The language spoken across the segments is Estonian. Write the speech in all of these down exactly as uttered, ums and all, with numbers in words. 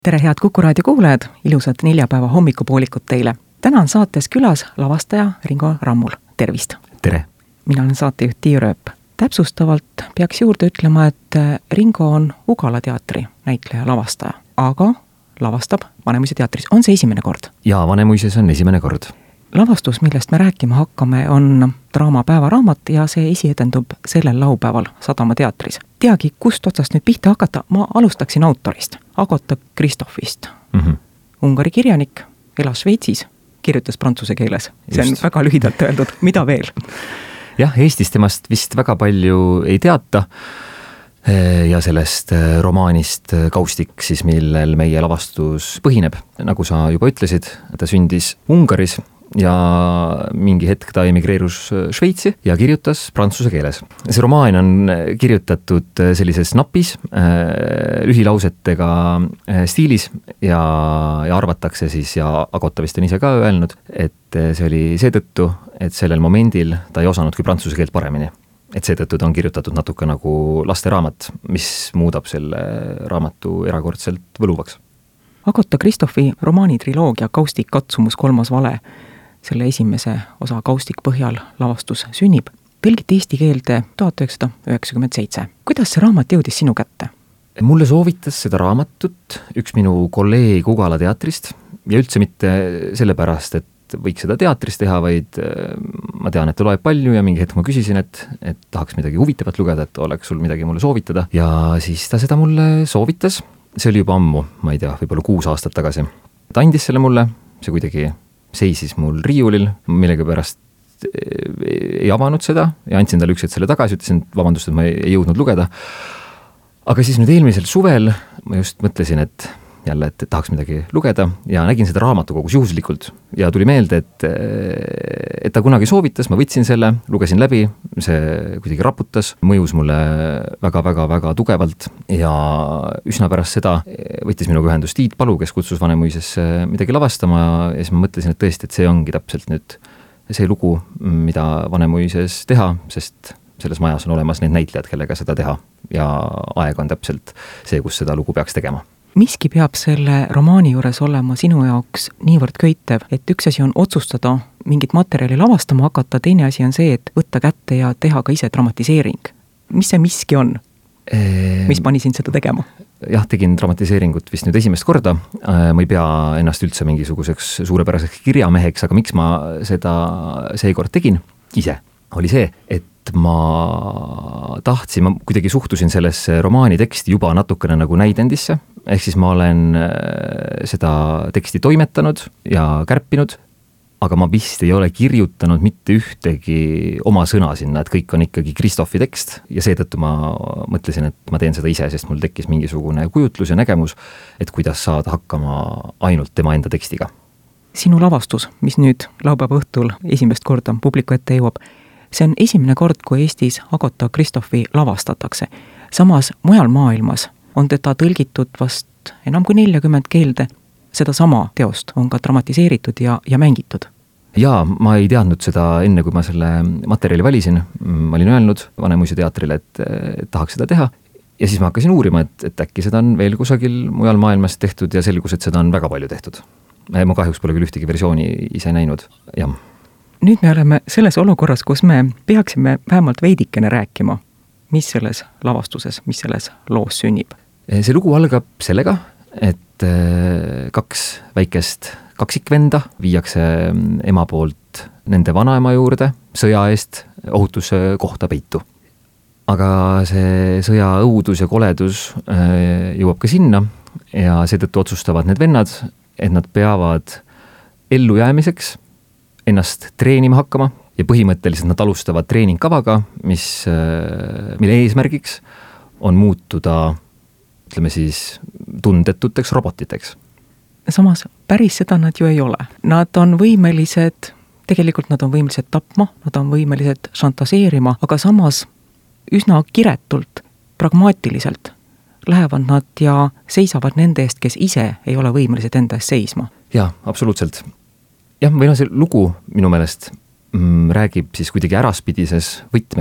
Tere head Kuku raadio kuulajad, ilusat neljapäeva hommikupoolikut teile. Täna on saates külas lavastaja Ringo Rammul. Tervist! Tere! Mina olen saatejuht Tiia Rööp. Täpsustavalt peaks juurde ütlema, et Ringo on Ugala teatri näitleja lavastaja, aga lavastab Vanemuise teatris. On see esimene kord? Jaa, Vanemuises on esimene kord. Lavastus, millest me rääkima hakkame, on draama Päevaraamat ja see esietendub sellel laupäeval Sadama teatris. Teagi, kust otsast nüüd pihta hakata, ma alustaksin autorist, Agota Christophist. Mm-hmm. Ungari kirjanik, elas Šveitsis, kirjutas prantsuse keeles. See on Just. Väga lühidalt öeldud. Mida veel? Jah, Eestis temast vist väga palju ei teata ja sellest romaanist Kaustik, siis millel meie lavastus põhineb. Nagu sa juba ütlesid, ta sündis Ungaris ja mingi hetk ta emigreerus Šveitsi ja kirjutas prantsuse keeles. See romaan on kirjutatud sellises napis, lühilausetega stiilis ja, ja arvatakse siis, ja Agota vist on ise ka öelnud, et see oli seetõttu, et sellel momendil ta ei osanudki prantsuse keelt paremini. Et seetõttu ta on kirjutatud natuke nagu lasteraamat, mis muudab selle raamatu erakordselt võluvaks. Agota Christophi romaanitriloogia Kaustik katsumus kolmas vale, selle esimese osa Kaustik põhjal lavastus sünnib, tõlgiti eesti keelde tuhat üheksasada üheksakümmend seitse. Kuidas see raamat jõudis sinu kätte? Mulle soovitas seda raamatut üks minu kolleeg Ugala teatrist ja üldse mitte sellepärast, et võiks seda teatris teha, vaid ma tean, et ta loeb palju ja mingi hetk ma küsisin, et, et tahaks midagi huvitavat lugeda, et oleks sul midagi mulle soovitada. Ja siis ta seda mulle soovitas. See oli juba ammu, ma ei tea, võib-olla kuus aastat tagasi. Ta andis selle mulle, see kuidagi seisis mul riiulil, millega pärast ei avanud seda ja andsin talle üks hetk selle tagasi, ütlesin, et vabandust, et ma ei jõudnud lugeda. Aga siis nüüd eelmisel suvel ma just mõtlesin, et jälle, et tahaks midagi lugeda ja nägin seda raamatukogus juhuslikult ja tuli meelde, et, et ta kunagi soovitas, ma võtsin selle, lugesin läbi, see kuidagi raputas, mõjus mulle väga-väga-väga tugevalt ja üsna pärast seda võttis minuga ühendust Tiit Palu, kes kutsus Vanemuisesse midagi lavastama ja siis ma mõtlesin, et tõesti, et see ongi täpselt nüüd see lugu, mida Vanemuises teha, sest selles majas on olemas need näitlejad, kellega seda teha ja aeg on täpselt see, kus seda lugu peaks tegema. Miski peab selle romaani juures olema sinu jaoks niivõrd köitev, et üks asi on otsustada mingit materjali lavastama hakata, teine asi on see, et võtta kätte ja teha ka ise dramatiseering. Mis see miski on? Eee... Mis pani sind seda tegema? Jah, tegin dramatiseeringut vist nüüd esimest korda. Ma ei pea ennast üldse mingisuguseks suurepäraseks kirjameheks, aga miks ma seda seekord tegin ise, oli see, et ma tahtsin, ma kuidagi suhtusin sellesse romaani teksti juba natukene nagu näidendisse, ehk siis ma olen seda teksti toimetanud ja kärpinud, aga ma vist ei ole kirjutanud mitte ühtegi oma sõna sinna, et kõik on ikkagi Christophi tekst ja seetõttu ma mõtlesin, et ma teen seda ise, sest mul tekkis mingisugune kujutlus ja nägemus, et kuidas saada hakkama ainult tema enda tekstiga. Sinu lavastus, mis nüüd laupäeva õhtul esimest korda publiku ette jõuab, see on esimene kord, kui Eestis Agota Christophi lavastatakse. Samas mujal maailmas on teda tõlgitud vast enam kui neljakümmend keelde. Seda sama teost on ka dramatiseeritud ja, ja mängitud. Jaa, ma ei teadnud seda enne, kui ma selle materjali valisin. Ma olin öelnud Vanemuise teatrile, et, et tahaks seda teha. Ja siis ma hakkasin uurima, et, et äkki seda on veel kusagil mujal maailmas tehtud ja selgus, et seda on väga palju tehtud. Ma kahjuks pole küll ühtegi versiooni ise näinud. Jah. Nüüd me oleme selles olukorras, kus me peaksime vähemalt veidikene rääkima, mis selles lavastuses, mis selles loos sünnib. See lugu algab sellega, et kaks väikest kaksikvenda viiakse ema poolt nende vanaema juurde sõja eest ohutuse kohta peitu. Aga see sõja õudus ja koledus jõuab ka sinna ja seetõttu otsustavad need vennad, et nad peavad ellujäämiseks ennast treenima hakkama ja põhimõtteliselt nad alustavad treeningkavaga, mis, mille eesmärgiks on muutuda, ütleme siis, tundetuteks robotiteks. Samas päris seda nad ju ei ole. Nad on võimelised, tegelikult nad on võimelised tapma, nad on võimelised šantaseerima, aga samas üsna kiretult, pragmaatiliselt lähevad nad ja seisavad nende eest, kes ise ei ole võimelised enda eest seisma. Jaa, absoluutselt. Jah, või no see lugu minu meelest mm, räägib siis kuidagi äraspidises võtmes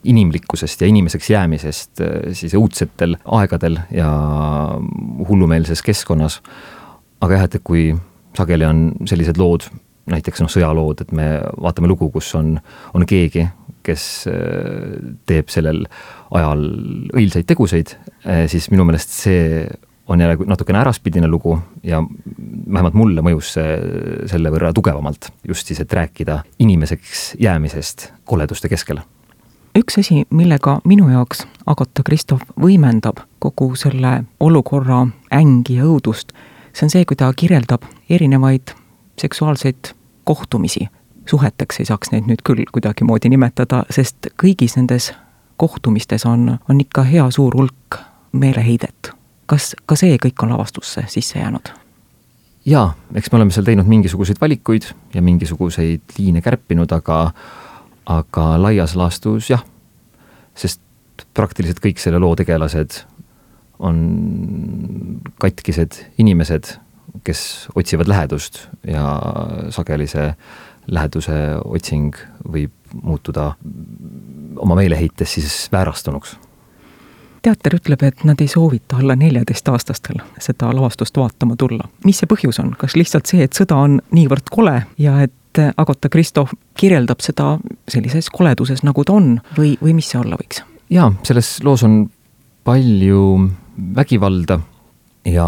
inimlikkusest ja inimeseks jäämisest siis õudsetel aegadel ja hullumeelses keskkonnas. aga jah, et kui sageli on sellised lood, näiteks noh, sõjalood, et me vaatame lugu, kus on, on keegi, kes teeb sellel ajal õilsaid teguseid, siis minu meelest see on jälle natukene äraspidine lugu ja vähemalt mulle mõjus see selle võrra tugevamalt just siis, et rääkida inimeseks jäämisest koleduste keskel. Üks asi, millega minu jaoks Agatha Christoph võimendab kogu selle olukorra ängi ja õudust, see on see, kui ta kirjeldab erinevaid seksuaalseid kohtumisi. Suheteks ei saaks neid nüüd küll kuidagi moodi nimetada, sest kõigis nendes kohtumistes on, on ikka hea suur hulk meeleheidet. Kas ka see kõik on lavastusse sisse jäänud? Jaa, eks me oleme seal teinud mingisuguseid valikuid ja mingisuguseid liine kärpinud, aga, aga laias laastus jah, sest praktiliselt kõik selle loo tegelased on katkised inimesed, kes otsivad lähedust ja sageli see läheduse otsing võib muutuda oma meeleheites siis väärastunuks. Teater ütleb, et nad ei soovita alla neljateist aastastel seda lavastust vaatama tulla. Mis see põhjus on? Kas lihtsalt see, et sõda on niivõrd kole ja et Agatha Christoph kirjeldab seda sellises koleduses, nagu ta on või, või mis see olla võiks? Jaa, selles loos on palju vägivalda ja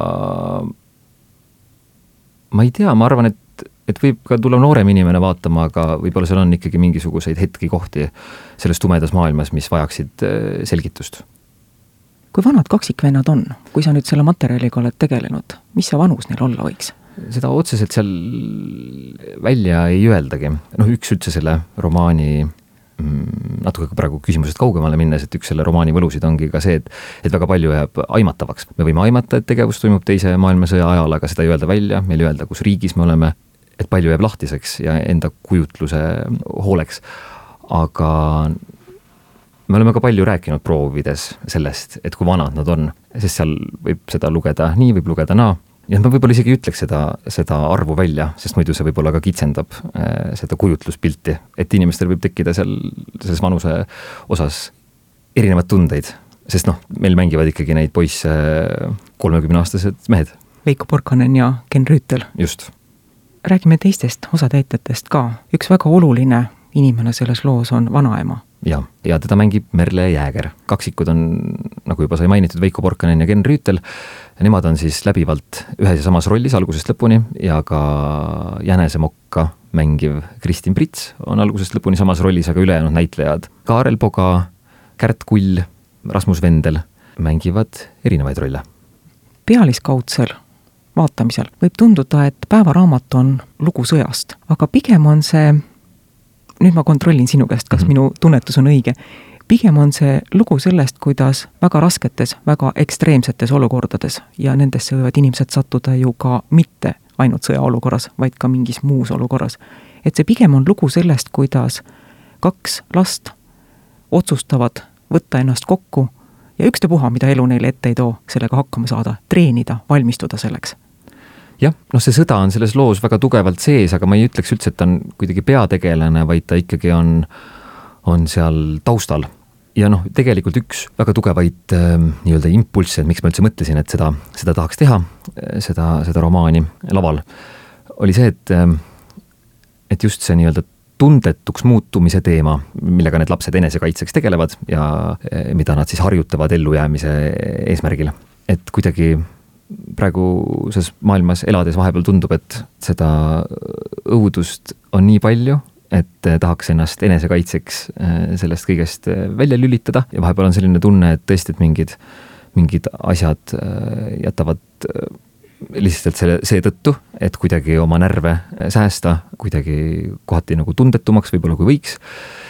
ma ei tea, ma arvan, et, et võib ka tulla noorem inimene vaatama, aga võib-olla seal on ikkagi mingisuguseid hetki kohti selles tumedas maailmas, mis vajaksid selgitust. Kui vanad kaksikvennad on, kui sa nüüd selle materjaliga oled tegelenud, mis see vanus neil olla võiks? Seda otseselt seal välja ei öeldagi. Noh, üks üldse selle romaani natuke praegu küsimusest kaugemale minnes, et üks selle romaani võlusid ongi ka see, et, et väga palju jääb aimatavaks. Me võime aimata, et tegevus toimub teise maailmasõja ajal, aga seda ei öelda välja, meil ei öelda, kus riigis me oleme, et palju jääb lahtiseks ja enda kujutluse hooleks. Aga me oleme ka palju rääkinud proovides sellest, et kui vanad nad on, sest seal võib seda lugeda nii, võib lugeda naa. Ja ma võib-olla isegi ütleks seda, seda arvu välja, sest muidu see võib-olla ka kitsendab äh, seda kujutluspilti, et inimestel võib tekkida seal selles vanuse osas erinevad tundeid, sest noh, meil mängivad ikkagi neid poisse kolmekümne-aastased mehed. Veiko Porkanen ja Ken Rüütel. Just. Räägime teistest osatäitjatest ka. Üks väga oluline inimene selles loos on vanaema. Ja, ja teda mängib Merle Jääger. Kaksikud on, nagu juba sai mainitud, Veiko Porkanen ja Ken Rüütel. Nemad on siis läbivalt ühes ja samas rollis algusest lõpuni ja ka Jänese Mokka mängiv Kristin Prits on algusest lõpuni samas rollis, aga ülejäänud näitlejad Kaarel Poga, Kärt Kull, Rasmus Vendel mängivad erinevaid rolle. Pealiskaudsel vaatamisel võib tunduda, et päevaraamat on lugu sõjast, aga pigem on see, nüüd ma kontrollin sinu käest, kas mm-hmm. minu tunnetus on õige, pigem on see lugu sellest, kuidas väga rasketes, väga ekstreemsetes olukordades ja nendesse võivad inimesed sattuda ju ka mitte ainult sõjaolukorras, vaid ka mingis muus olukorras. Et see pigem on lugu sellest, kuidas kaks last otsustavad võtta ennast kokku ja ükstapuha, mida elu neile ette ei too, sellega hakkama saada, treenida, valmistuda selleks. Jah, noh see sõda on selles loos väga tugevalt sees, aga ma ei ütleks üldse, et ta on kuidagi peategelane, vaid ta ikkagi on, on seal taustal. Ja noh, tegelikult üks väga tugevaid äh, nii-öelda impulsse, miks ma üldse mõtlesin, et seda, seda tahaks teha, seda, seda romaani laval, oli see, et, et just see nii-öelda tundetuks muutumise teema, millega need lapsed enesekaitseks tegelevad ja mida nad siis harjutavad ellujäämise eesmärgil. Et kuidagi praeguses maailmas elades vahepeal tundub, et seda õudust on nii palju, et tahaks ennast enesekaitseks sellest kõigest välja lülitada ja vahepeal on selline tunne, et tõesti, et mingid, mingid asjad jätavad lihtsalt selle, see tõttu, et kuidagi oma närve säästa, kuidagi kohati nagu tundetumaks võib-olla kui võiks.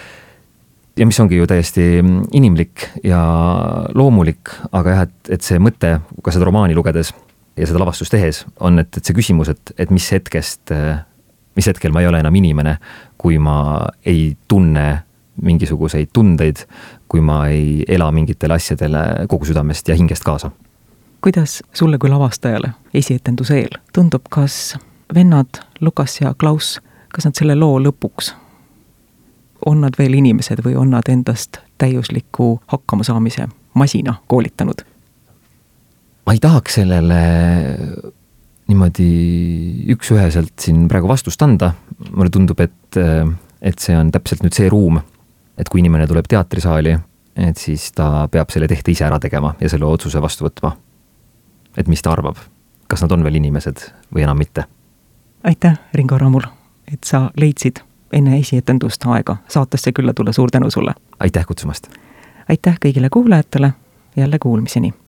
Ja mis ongi ju täiesti inimlik ja loomulik, aga jah, et, et see mõte ka seda romaani lugedes ja seda lavastust tehes on, et, et see küsimus, et, et mis hetkest, mis hetkel ma ei ole enam inimene, kui ma ei tunne mingisuguseid tundeid, kui ma ei ela mingitele asjadele kogu südamest ja hingest kaasa. Kuidas sulle kui lavastajale esietenduse eel tundub, kas vennad Lukas ja Klaus, kas nad selle loo lõpuks on nad veel inimesed või on nad endast täiusliku hakkamasaamise masina koolitanud? Ma ei tahaks sellele niimoodi üks-üheselt siin praegu vastust anda. Mulle tundub, et, et see on täpselt nüüd see ruum, et kui inimene tuleb teatrisaali, et siis ta peab selle tehte ise ära tegema ja selle otsuse vastu võtma. Et mis ta arvab, kas nad on veel inimesed või enam mitte. Aitäh, Ringo Raamul, et sa leidsid enne esietendust aega saatesse külla tulla. Suur tänu sulle. Aitäh kutsumast. Aitäh kõigile kuulajatele, jälle kuulmiseni.